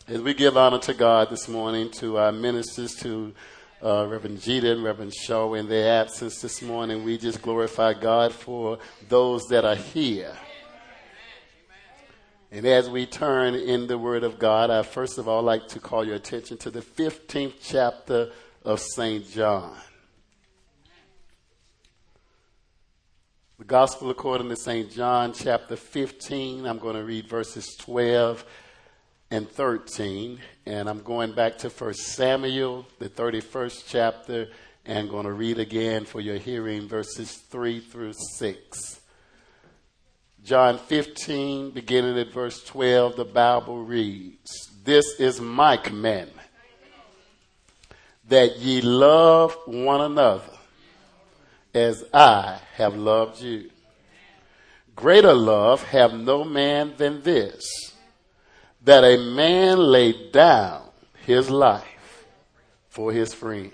As we give honor to God this morning, to our ministers, to Reverend Jeter and Reverend Shaw in their absence this morning, we just glorify God for those that are here. And as we turn in the Word of God, I first of all like to call your attention to the 15th chapter of St. John. The Gospel according to St. John, chapter 15. I'm going to read verses 12 and 13. And I'm going back to 1 Samuel, the 31st chapter, and going to read again for your hearing verses 3 through 6. John 15, beginning at verse 12, the Bible reads, "This is my commandment, that ye love one another as I have loved you. Greater love have no man than this, that a man lay down his life for his friends."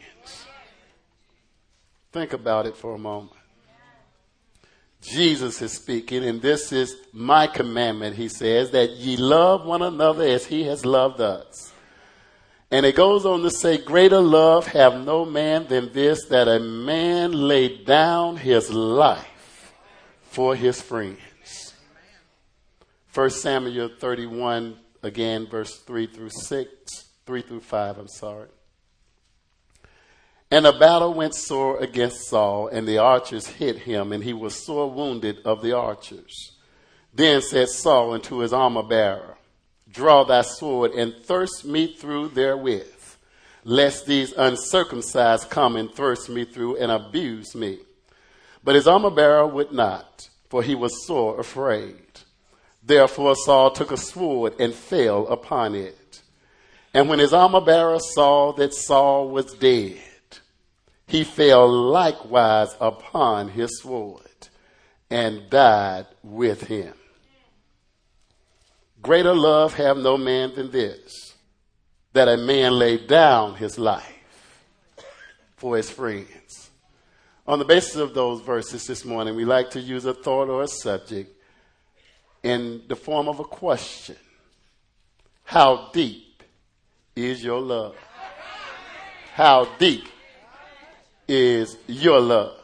Think about it for a moment. Jesus is speaking, and this is my commandment, he says, that ye love one another as he has loved us. And it goes on to say, greater love have no man than this, that a man lay down his life for his friends. 1 Samuel 31, again, verse 3 through 5, I'm sorry. "And a battle went sore against Saul, and the archers hit him, and he was sore wounded of the archers. Then said Saul unto his armor-bearer, Draw thy sword, and thrust me through therewith, lest these uncircumcised come and thrust me through and abuse me. But his armor-bearer would not, for he was sore afraid. Therefore Saul took a sword and fell upon it. And when his armor-bearer saw that Saul was dead, he fell likewise upon his sword and died with him. Greater love have no man than this, that a man lay down his life for his friends." On the basis of those verses this morning, we like to use a thought or a subject in the form of a question. How deep is your love? How deep is your love?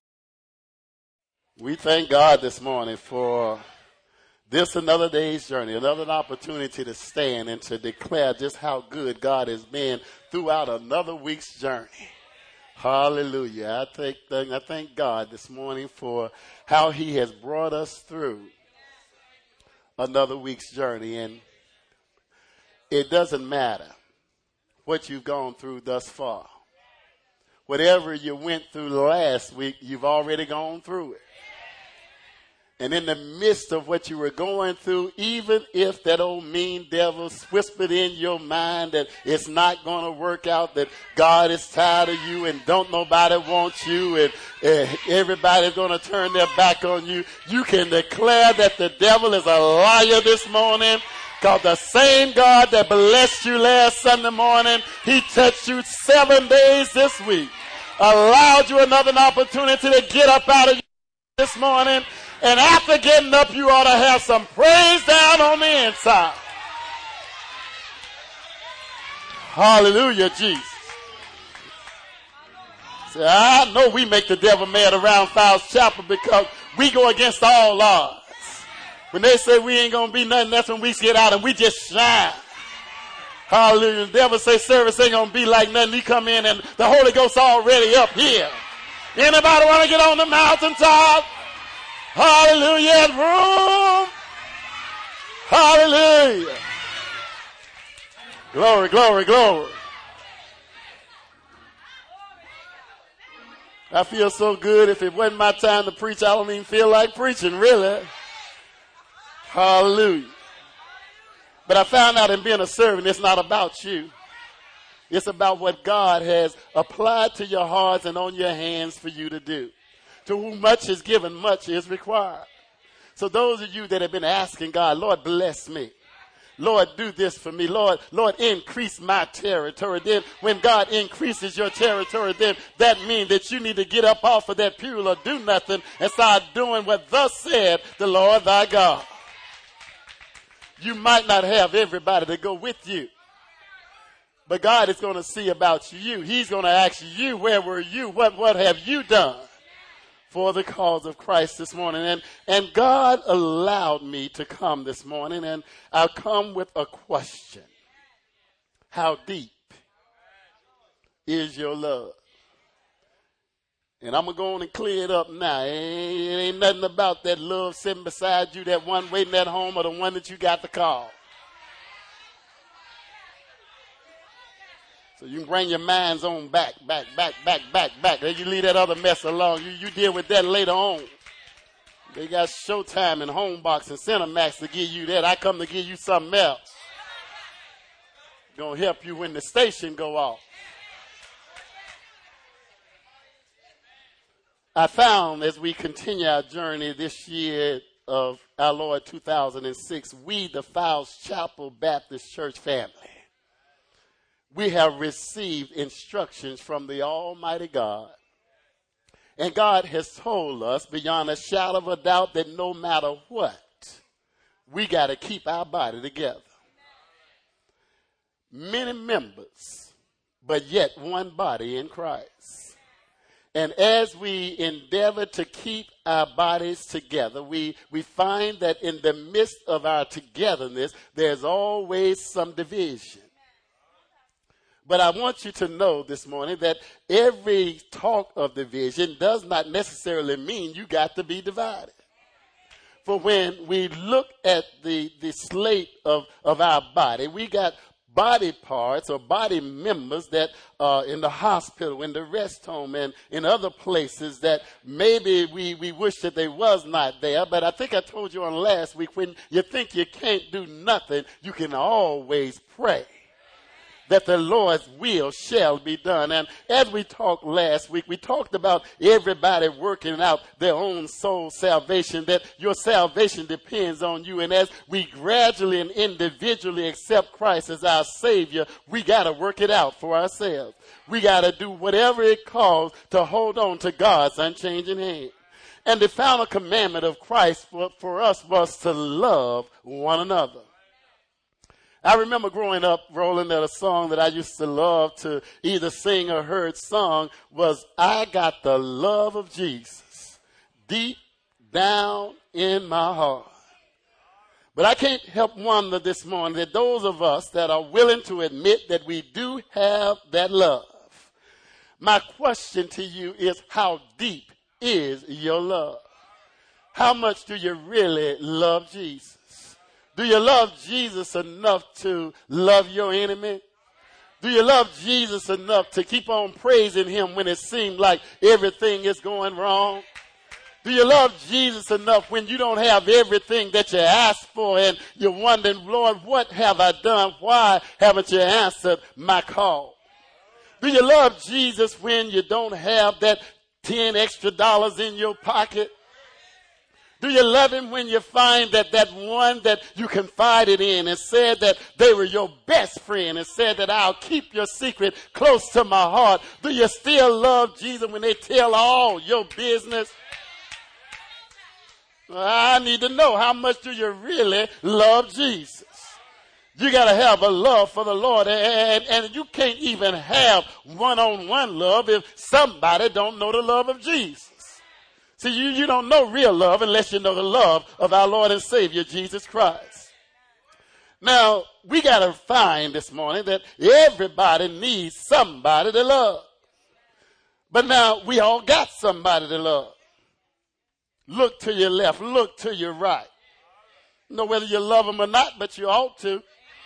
We thank God this morning for this another day's journey, another opportunity to stand and to declare just how good God has been throughout another week's journey. Hallelujah. I thank God this morning for how he has brought us through another week's journey. And it doesn't matter what you've gone through thus far. Whatever you went through last week, you've already gone through it. And in the midst of what you were going through, even if that old mean devil whispered in your mind that it's not going to work out, that God is tired of you and don't nobody want you and everybody's going to turn their back on you, you can declare that the devil is a liar this morning. Because the same God that blessed you last Sunday morning, he touched you 7 days this week, allowed you another opportunity to get up out of this morning. And after getting up, you ought to have some praise down on the inside. Hallelujah, Jesus. See, I know we make the devil mad around Fowles Chapel because we go against all odds. When they say we ain't going to be nothing, that's when we get out and we just shine. Hallelujah. The devil say service ain't going to be like nothing. He come in and the Holy Ghost already up here. Anybody want to get on the mountaintop? Hallelujah. Room. Hallelujah. Glory, glory, glory. I feel so good. If it wasn't my time to preach, I don't even feel like preaching, really. Hallelujah. But I found out in being a servant, it's not about you. It's about what God has applied to your hearts and on your hands for you to do. To whom much is given, much is required. So those of you that have been asking God, Lord, bless me. Lord, do this for me. Lord, increase my territory. Then when God increases your territory, then that means that you need to get up off of that pew or do nothing and start doing what thus said the Lord thy God. You might not have everybody to go with you, But God is going to see about you. He's going to ask you, where were you? What have you done for the cause of Christ this morning? And God allowed me to come this morning, and I'll come with a question. How deep is your love? And I'm going to go on and clear it up now. It ain't nothing about that love sitting beside you, that one waiting at home, or the one that you got to call. So you can bring your minds on back. Then you leave that other mess alone. You deal with that later on. They got Showtime and Homebox and Cinemax to give you that. I come to give you something else. Gonna help you when the station go off. I found as we continue our journey this year of our Lord 2006, we, the Fowles Chapel Baptist Church family, we have received instructions from the Almighty God. And God has told us beyond a shadow of a doubt that no matter what, we got to keep our body together. Many members, but yet one body in Christ. And as we endeavor to keep our bodies together, we find that in the midst of our togetherness, there's always some division. But I want you to know this morning that every talk of division does not necessarily mean you got to be divided. For when we look at the slate of our body, we got body parts or body members that are in the hospital, in the rest home, and in other places that maybe we wish that they was not there. But I think I told you on last week, when you think you can't do nothing, you can always pray that the Lord's will shall be done. And as we talked last week, we talked about everybody working out their own soul salvation, that your salvation depends on you. And as we gradually and individually accept Christ as our Savior, we got to work it out for ourselves. We got to do whatever it calls to hold on to God's unchanging hand. And the final commandment of Christ for us was to love one another. I remember growing up, Roland, that a song that I used to love to either sing or heard sung was, I got the love of Jesus deep down in my heart. But I can't help wonder this morning that those of us that are willing to admit that we do have that love, my question to you is, how deep is your love? How much do you really love Jesus? Do you love Jesus enough to love your enemy? Do you love Jesus enough to keep on praising him when it seems like everything is going wrong? Do you love Jesus enough when you don't have everything that you asked for and you're wondering, Lord, what have I done? Why haven't you answered my call? Do you love Jesus when you don't have that $10 extra in your pocket? Do you love him when you find that one that you confided in and said that they were your best friend and said that I'll keep your secret close to my heart? Do you still love Jesus when they tell all your business? I need to know, how much do you really love Jesus? You got to have a love for the Lord, and you can't even have one-on-one love if somebody don't know the love of Jesus. See, you don't know real love unless you know the love of our Lord and Savior, Jesus Christ. Now, we got to find this morning that everybody needs somebody to love. But now, we all got somebody to love. Look to your left, look to your right. You know whether you love them or not, but you ought to.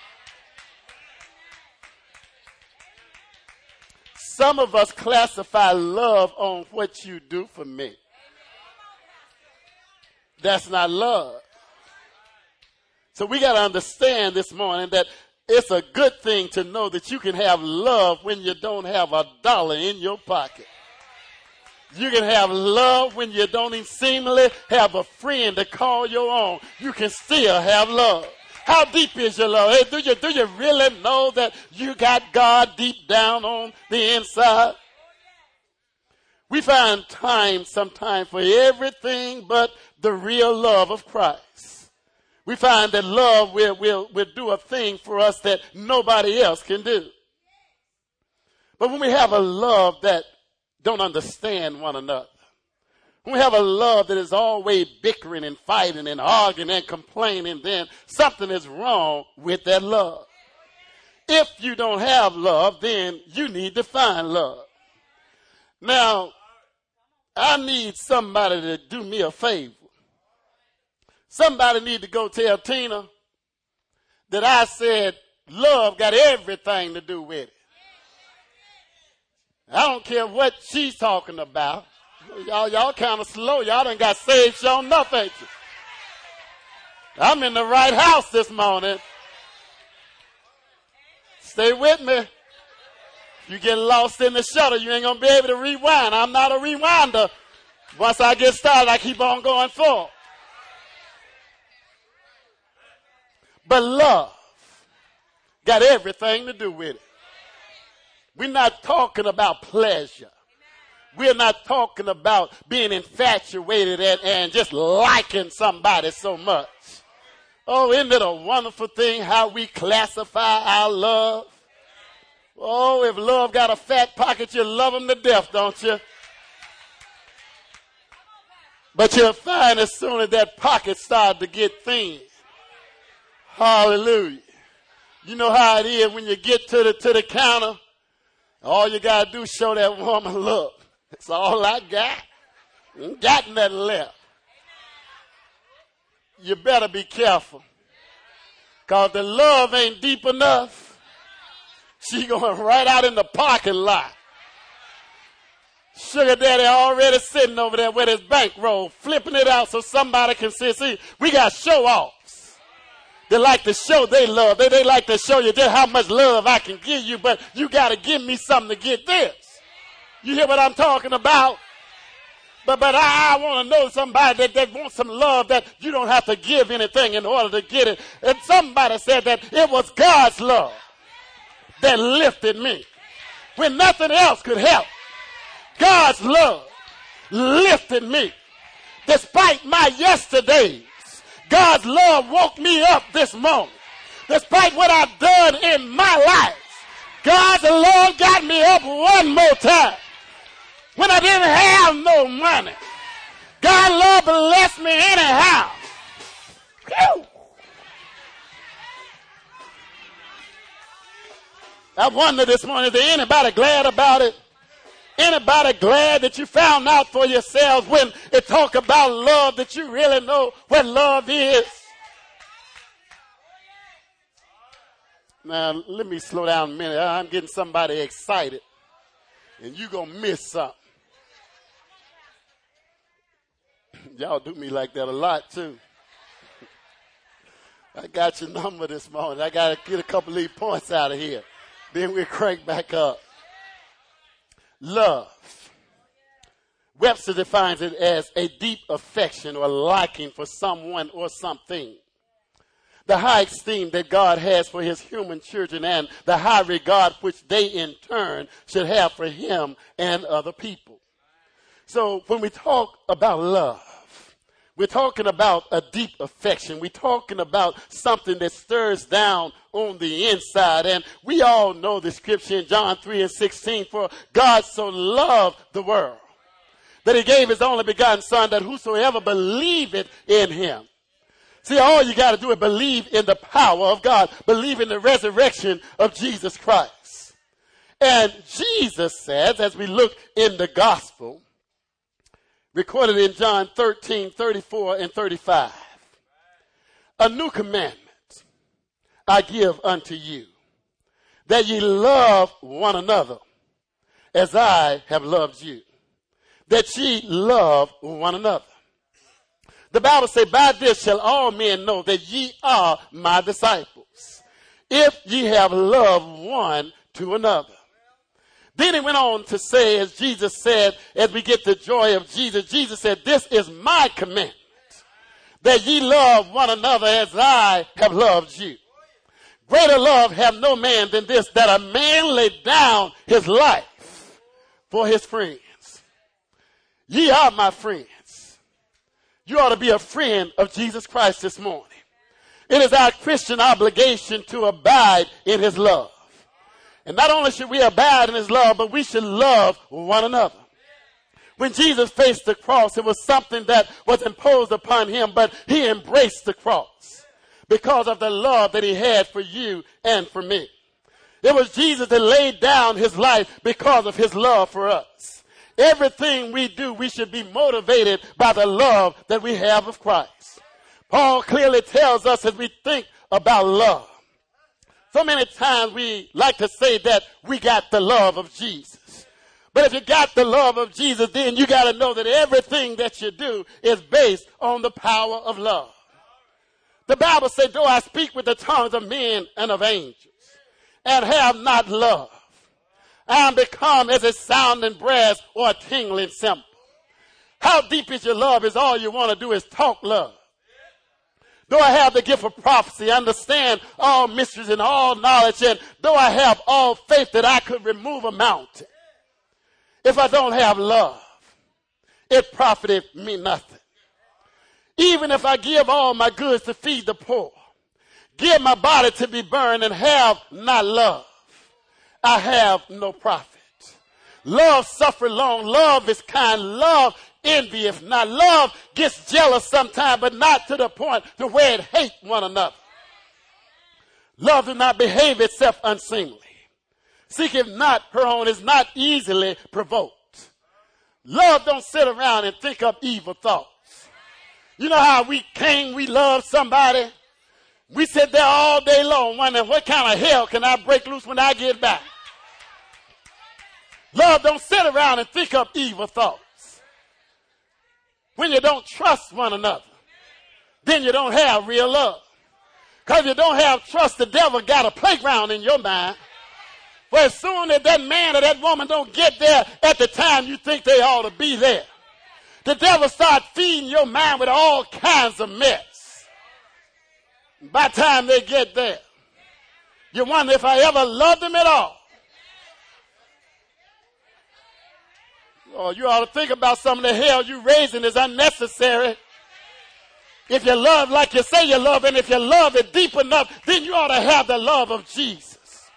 Some of us classify love on what you do for me. That's not love. So we got to understand this morning that it's a good thing to know that you can have love when you don't have $1 in your pocket. You can have love when you don't even seemingly have a friend to call your own. You can still have love. How deep is your love? Hey, do you really know that you got God deep down on the inside? We find time sometimes for everything but the real love of Christ. We find that love will do a thing for us that nobody else can do. But when we have a love that don't understand one another, when we have a love that is always bickering and fighting and arguing and complaining, then something is wrong with that love. If you don't have love, then you need to find love. Now, I need somebody to do me a favor. Somebody need to go tell Tina that I said love got everything to do with it. I don't care what she's talking about. Y'all kind of slow. Y'all done got saved sure enough, ain't you? I'm in the right house this morning. Stay with me. If you get lost in the shuttle, you ain't going to be able to rewind. I'm not a rewinder. Once I get started, I keep on going forward. But love got everything to do with it. We're not talking about pleasure. We're not talking about being infatuated and just liking somebody so much. Oh, isn't it a wonderful thing how we classify our love? Oh, if love got a fat pocket, you love them to death, don't you? But you'll find as soon as that pocket starts to get thin. Hallelujah. You know how it is when you get to the counter. All you got to do is show that woman, look, that's all I got. Ain't got nothing left. You better be careful. Because the love ain't deep enough. She going right out in the parking lot. Sugar daddy already sitting over there with his bankroll, flipping it out so somebody can see. See, we got show-offs. They like to show they love. They like to show you just how much love I can give you, but you got to give me something to get this. You hear what I'm talking about? But I want to know somebody that wants some love that you don't have to give anything in order to get it. And somebody said that it was God's love that lifted me when nothing else could help. God's love lifted me. Despite my yesterdays, God's love woke me up this morning. Despite what I've done in my life, God's love got me up one more time. When I didn't have no money, God's love blessed me anyhow. Whew. I wonder this morning, is there anybody glad about it? Anybody glad that you found out for yourselves when it talk about love, that you really know what love is? Now, let me slow down a minute. I'm getting somebody excited, and you're going to miss something. Y'all do me like that a lot, too. I got your number this morning. I got to get a couple of these points out of here. Then we'll crank back up. Love. Webster defines it as a deep affection or liking for someone or something. The high esteem that God has for his human children and the high regard which they in turn should have for him and other people. So when we talk about love, we're talking about a deep affection. We're talking about something that stirs down on the inside. And we all know the scripture in John 3:16, for God so loved the world that he gave his only begotten son, that whosoever believeth in him. See, all you got to do is believe in the power of God. Believe in the resurrection of Jesus Christ. And Jesus says, as we look in the gospel, recorded in John 13:34 and 35. A new commandment I give unto you, that ye love one another as I have loved you, that ye love one another. The Bible says, by this shall all men know that ye are my disciples, if ye have loved one to another. Then he went on to say, as Jesus said, as we get the joy of Jesus, Jesus said, this is my commandment, that ye love one another as I have loved you. Greater love have no man than this, that a man lay down his life for his friends. Ye are my friends. You ought to be a friend of Jesus Christ this morning. It is our Christian obligation to abide in his love. And not only should we abide in his love, but we should love one another. When Jesus faced the cross, it was something that was imposed upon him, but he embraced the cross because of the love that he had for you and for me. It was Jesus that laid down his life because of his love for us. Everything we do, we should be motivated by the love that we have of Christ. Paul clearly tells us as we think about love. So many times we like to say that we got the love of Jesus. But if you got the love of Jesus, then you got to know that everything that you do is based on the power of love. The Bible says, though I speak with the tongues of men and of angels, and have not love, I am become as a sounding brass or a tingling cymbal. How deep is your love is all you want to do is talk love. Though I have the gift of prophecy, understand all mysteries and all knowledge, and though I have all faith that I could remove a mountain, if I don't have love, it profiteth me nothing. Even if I give all my goods to feed the poor, give my body to be burned, and have not love, I have no profit. Love suffereth long. Love is kind. Love envieth not. Love gets jealous sometimes, but not to the point to where it hates one another. Love does not behave itself unseemly. Seeketh not her own, is not easily provoked. Love don't sit around and think up evil thoughts. You know how we love somebody? We sit there all day long wondering what kind of hell can I break loose when I get back. Love don't sit around and think up evil thoughts. When you don't trust one another, then you don't have real love. Because if you don't have trust, the devil got a playground in your mind. But as soon as that man or that woman don't get there at the time you think they ought to be there, the devil start feeding your mind with all kinds of mess. By the time they get there, you wonder if I ever loved them at all. Oh, you ought to think about some of the hell you raising is unnecessary. If you love like you say you love, and if you love it deep enough, then you ought to have the love of Jesus.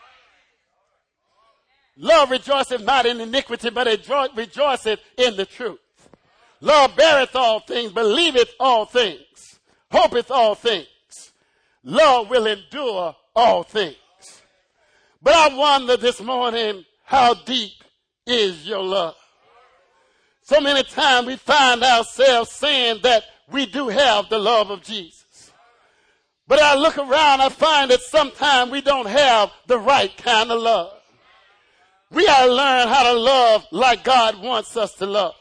Love rejoiceth not in iniquity, but it rejoiceth in the truth. Love beareth all things, believeth all things, hopeth all things. Love will endure all things. But I wonder this morning, how deep is your love? So many times we find ourselves saying that we do have the love of Jesus. But I look around, I find that sometimes we don't have the right kind of love. We got to learn how to love like God wants us to love.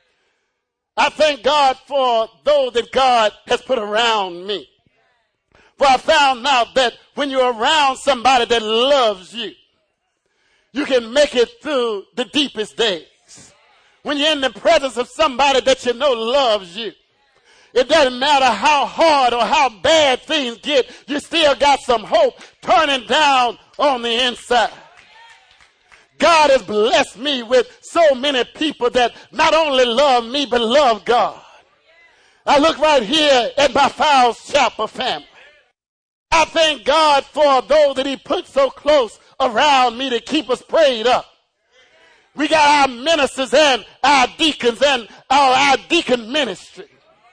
I thank God for those that God has put around me. For I found out that when you're around somebody that loves you, you can make it through the deepest days. When you're in the presence of somebody that you know loves you, it doesn't matter how hard or how bad things get, you still got some hope turning down on the inside. God has blessed me with so many people that not only love me, but love God. I look right here at my Fowles Chapel family. I thank God for those that he put so close around me to keep us prayed up. We got our ministers and our deacons and our deacon ministry.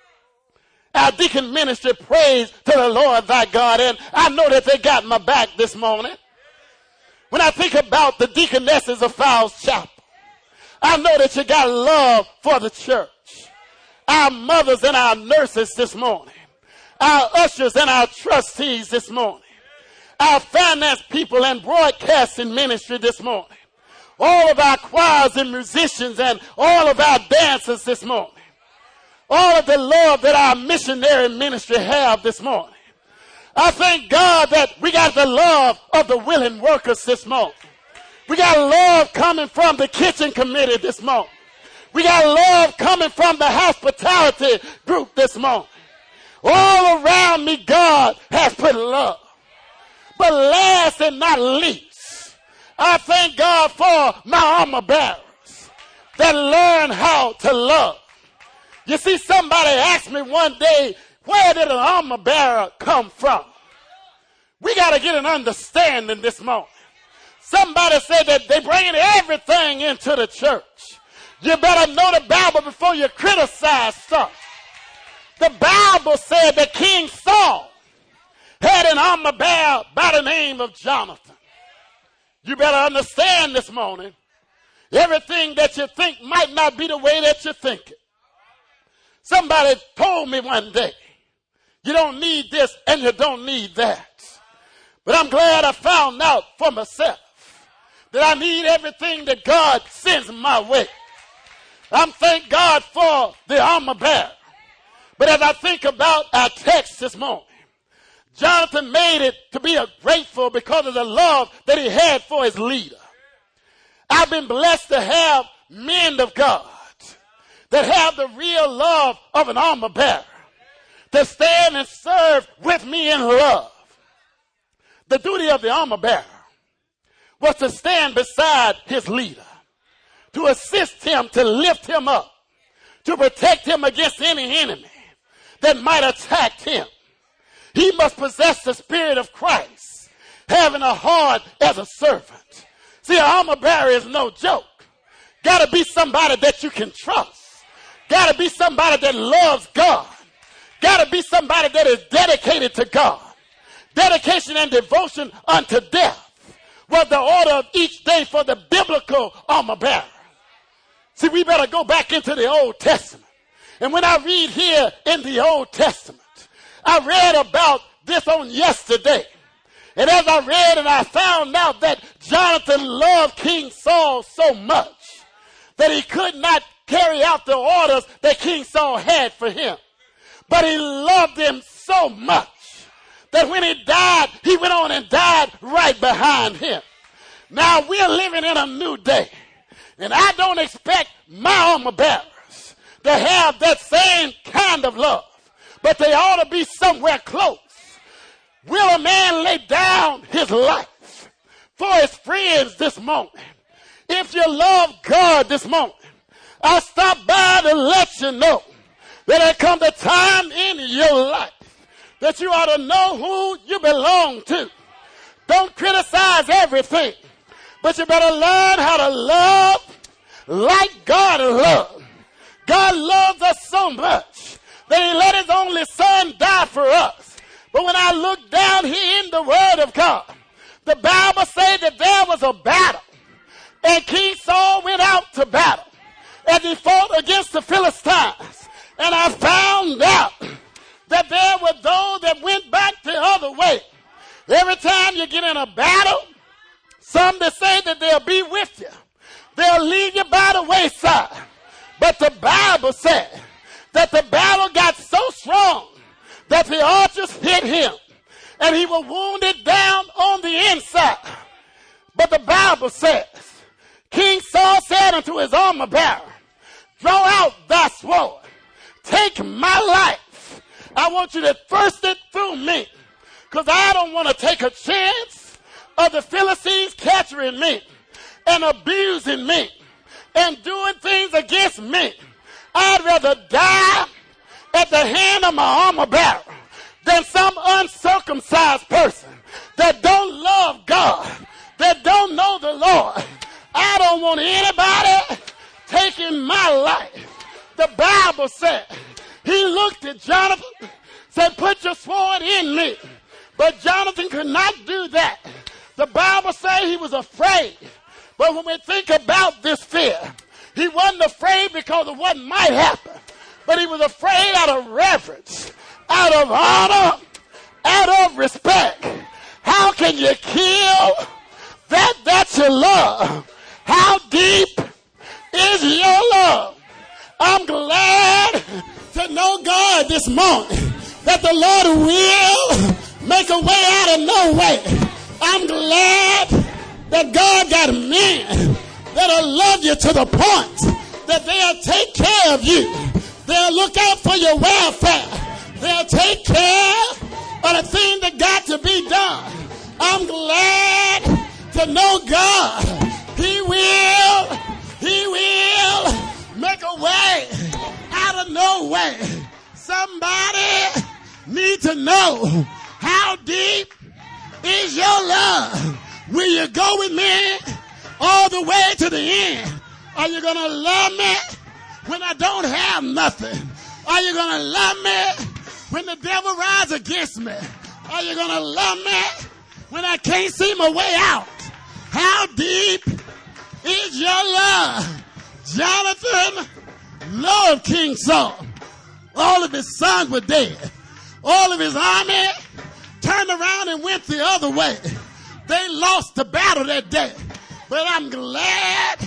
Our deacon ministry prays to the Lord thy God, and I know that they got my back this morning. When I think about the deaconesses of Fowles Chapel, I know that you got love for the church. Our mothers and our nurses this morning, our ushers and our trustees this morning, our finance people and broadcasting ministry this morning, all of our choirs and musicians and all of our dancers this morning, all of the love that our missionary ministry have this morning. I thank God that we got the love of the willing workers this morning. We got love coming from the kitchen committee this morning. We got love coming from the hospitality group this morning. All around me, God has put love. But last and not least, I thank God for my armor bearers that learn how to love. You see, somebody asked me one day, where did an armor bearer come from? We got to get an understanding this morning. Somebody said that they bringing everything into the church. You better know the Bible before you criticize stuff. The Bible said that King Saul had an armor bearer by the name of Jonathan. You better understand this morning, everything that you think might not be the way that you think it. Somebody told me one day, you don't need this and you don't need that. But I'm glad I found out for myself that I need everything that God sends my way. I'm thank God for the armor bearer. But as I think about our text this morning, Jonathan made it to be grateful because of the love that he had for his leader. I've been blessed to have men of God that have the real love of an armor bearer, to stand and serve with me in love. The duty of the armor bearer was to stand beside his leader, to assist him, to lift him up, to protect him against any enemy that might attack him. He must possess the spirit of Christ, having a heart as a servant. See, an armor bearer is no joke. Got to be somebody that you can trust. Got to be somebody that loves God. Got to be somebody that is dedicated to God. Dedication and devotion unto death was the order of each day for the biblical armor bearer. See, we better go back into the Old Testament. And when I read here in the Old Testament, I read about this on yesterday. And as I read and I found out that Jonathan loved King Saul so much that he could not carry out the orders that King Saul had for him. But he loved him so much that when he died, he went on and died right behind him. Now we're living in a new day. And I don't expect my armor bearers to have that same kind of love. But they ought to be somewhere close. Will a man lay down his life for his friends this morning? If you love God this morning, I stop by to let you know that there comes a time in your life that you ought to know who you belong to. Don't criticize everything, but you better learn how to love like God loves. God loves us so much that he let his only son die for us. But when I look down here in the word of God, the Bible says that there was a battle. And King Saul went out to battle. And he fought against the Philistines. And I found out that there were those that went back the other way. Every time you get in a battle, some that say that they'll be with you. They'll leave you by the wayside. But the Bible said that the battle got so strong that the archers hit him. And he was wounded down on the inside. But the Bible says, King Saul said unto his armor bearer, draw out thy sword. Take my life. I want you to thrust it through me. Because I don't want to take a chance of the Philistines capturing me and abusing me and doing things against me. I'd rather die at the hand of my armor bearer than some uncircumcised person that don't love God, that don't know the Lord. I don't want anybody taking my life. The Bible said, he looked at Jonathan, said, put your sword in me. But Jonathan could not do that. The Bible says he was afraid. But when we think about this fear, he wasn't afraid because of what might happen. But he was afraid out of reverence, out of honor, out of respect. How can you kill that you love? How deep is your love? I'm glad to know God this morning, that the Lord will make a way out of no way. I'm glad that God got men that'll love you to the point that they'll take care of you. They'll look out for your welfare. They'll take care of the thing that got to be done. I'm glad to know God. He will make a way out of no way. Somebody needs to know, how deep is your love? Will you go with me all the way to the end? Are you going to love me when I don't have nothing? Are you going to love me when the devil rises against me? Are you going to love me when I can't see my way out? How deep is your love? Jonathan loved King Saul. All of his sons were dead. All of his army turned around and went the other way. They lost the battle that day. But I'm glad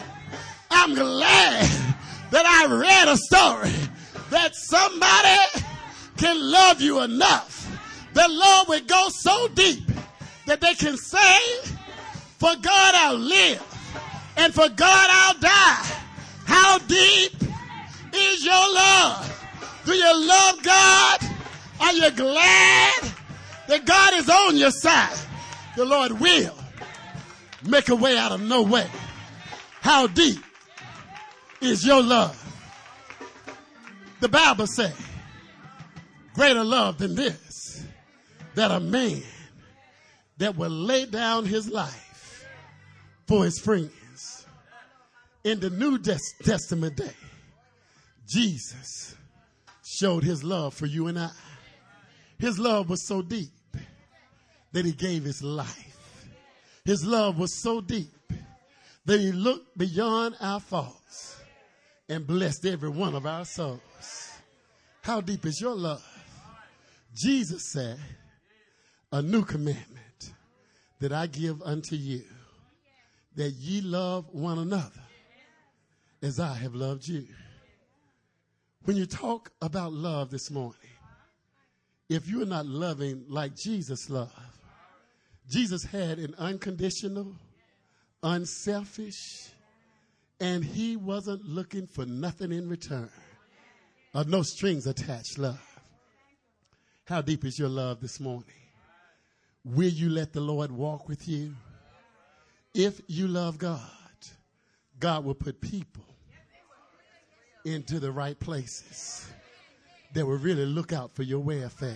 that I read a story that somebody can love you enough. The Lord will go so deep that they can say, for God I'll live and for God I'll die. How deep is your love? Do you love God? Are you glad that God is on your side? The Lord will make a way out of no way. How deep is your love? The Bible says, greater love than this, that a man that will lay down his life for his friends. In the New Testament day, Jesus showed his love for you and I. His love was so deep that he gave his life. His love was so deep that he looked beyond our faults and blessed every one of our souls. How deep is your love? Jesus said, a new commandment that I give unto you, that ye love one another as I have loved you. When you talk about love this morning, if you're not loving like Jesus loved, Jesus had an unconditional, unselfish, and he wasn't looking for nothing in return, or no strings attached love. How deep is your love this morning? Will you let the Lord walk with you? If you love God, God will put people into the right places that will really look out for your welfare.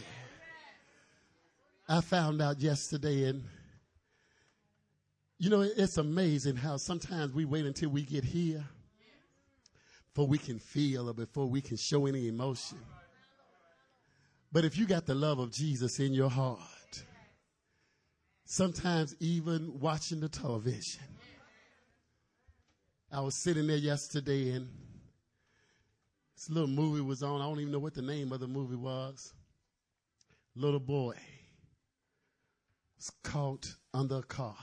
I found out yesterday, and you know, it's amazing how sometimes we wait until we get here before we can feel or before we can show any emotion. But if you got the love of Jesus in your heart, sometimes even watching the television. I was sitting there yesterday and this little movie was on. I don't even know what the name of the movie was. Little boy was caught under a car.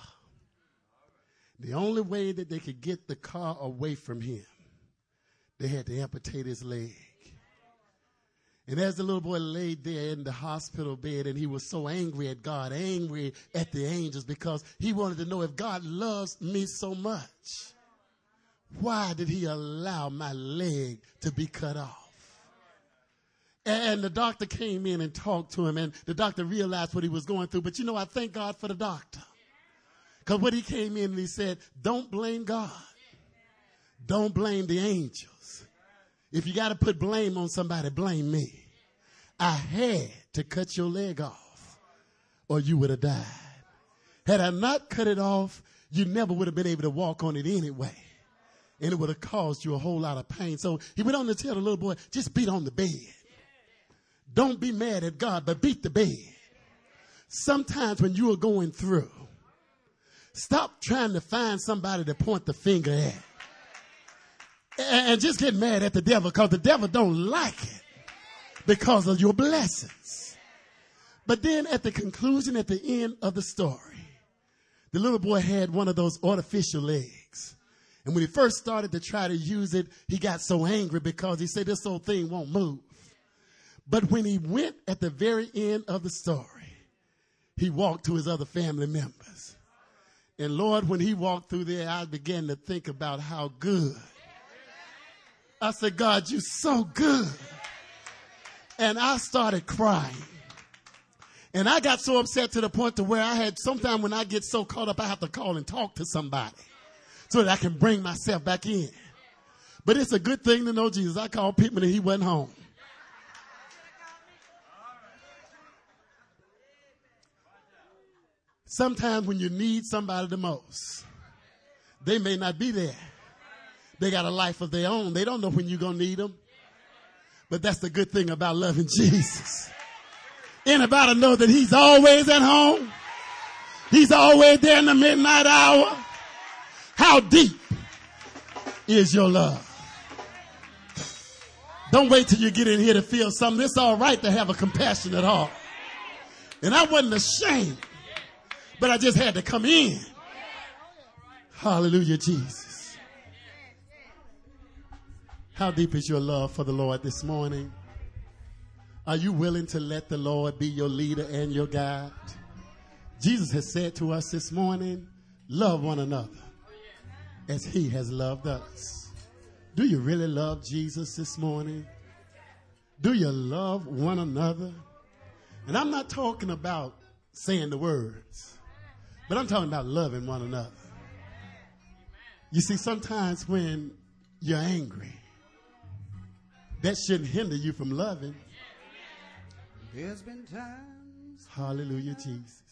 The only way that they could get the car away from him, they had to amputate his leg. And as the little boy laid there in the hospital bed, and he was so angry at God, angry at the angels, because he wanted to know, if God loves me so much, why did he allow my leg to be cut off? And the doctor came in and talked to him, and the doctor realized what he was going through. But you know, I thank God for the doctor. Because when he came in and he said, don't blame God. Don't blame the angels. If you got to put blame on somebody, blame me. I had to cut your leg off or you would have died. Had I not cut it off, you never would have been able to walk on it anyway. And it would have caused you a whole lot of pain. So he went on to tell the little boy, just beat on the bed. Don't be mad at God, but beat the bed. Sometimes when you are going through, stop trying to find somebody to point the finger at. And just get mad at the devil, because the devil don't like it because of your blessings. But then at the conclusion, at the end of the story, the little boy had one of those artificial legs. And when he first started to try to use it, he got so angry because he said this old thing won't move. But when he went at the very end of the story, he walked to his other family members. And Lord, when he walked through there, I began to think about how good. I said, God, you're so good. And I started crying. And I got so upset to the point to where I had, sometimes when I get so caught up, I have to call and talk to somebody so that I can bring myself back in. But it's a good thing to know Jesus. I called Pittman and he wasn't home. Sometimes when you need somebody the most, they may not be there. They got a life of their own. They don't know when you're going to need them. But that's the good thing about loving Jesus. Anybody know that he's always at home? He's always there in the midnight hour. How deep is your love? Don't wait till you get in here to feel something. It's all right to have a compassionate heart. And I wasn't ashamed, but I just had to come in. Hallelujah, Jesus. How deep is your love for the Lord this morning? Are you willing to let the Lord be your leader and your guide? Jesus has said to us this morning, love one another as he has loved us. Do you really love Jesus this morning? Do you love one another? And I'm not talking about saying the words, but I'm talking about loving one another. You see, sometimes when you're angry, that shouldn't hinder you from loving. There's been times. Hallelujah, Jesus.